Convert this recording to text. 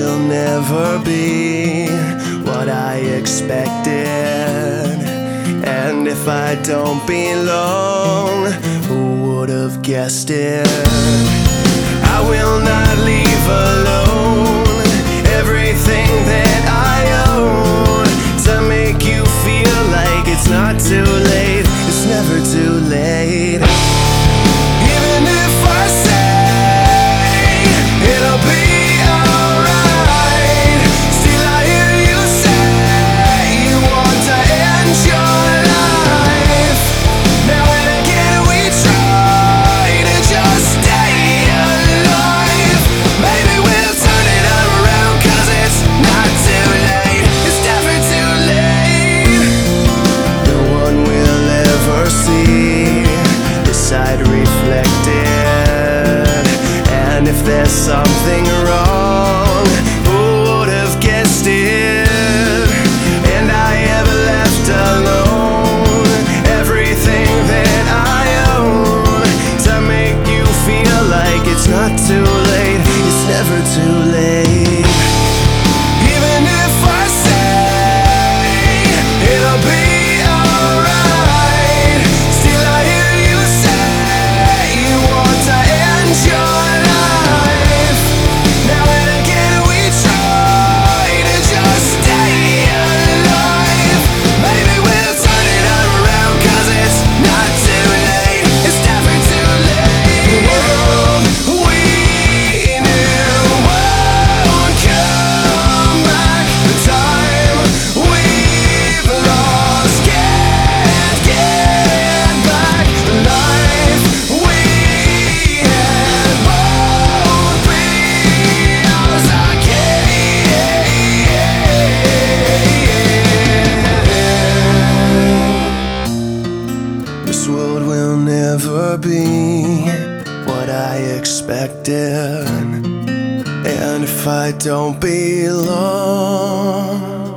will never be what I expected. And if I don't belong, who would have guessed it? I will not leave alone everything that I own to make you feel like it's not too late. It's never too late. Even if I say it'll be alright, still I hear you say you want to end your life. Now and again we try to just stay alive. Maybe we'll turn it around, 'cause it's not too late. It's never too late. No one will ever see this side reflected. And if there's something wrong, who would have guessed it? And I have left alone everything that I own to make you feel like it's not too late. It's never too late. Even if I say it'll be alright, still I hear you say you want to end your life. Now and again we try to just stay alive. Maybe we'll turn it around, 'cause it's not too late. It's never too late. The world we knew won't come back. The time we've lost can't get back. The life we had won't be ours again. This world will never be what I expected. And if I don't belong,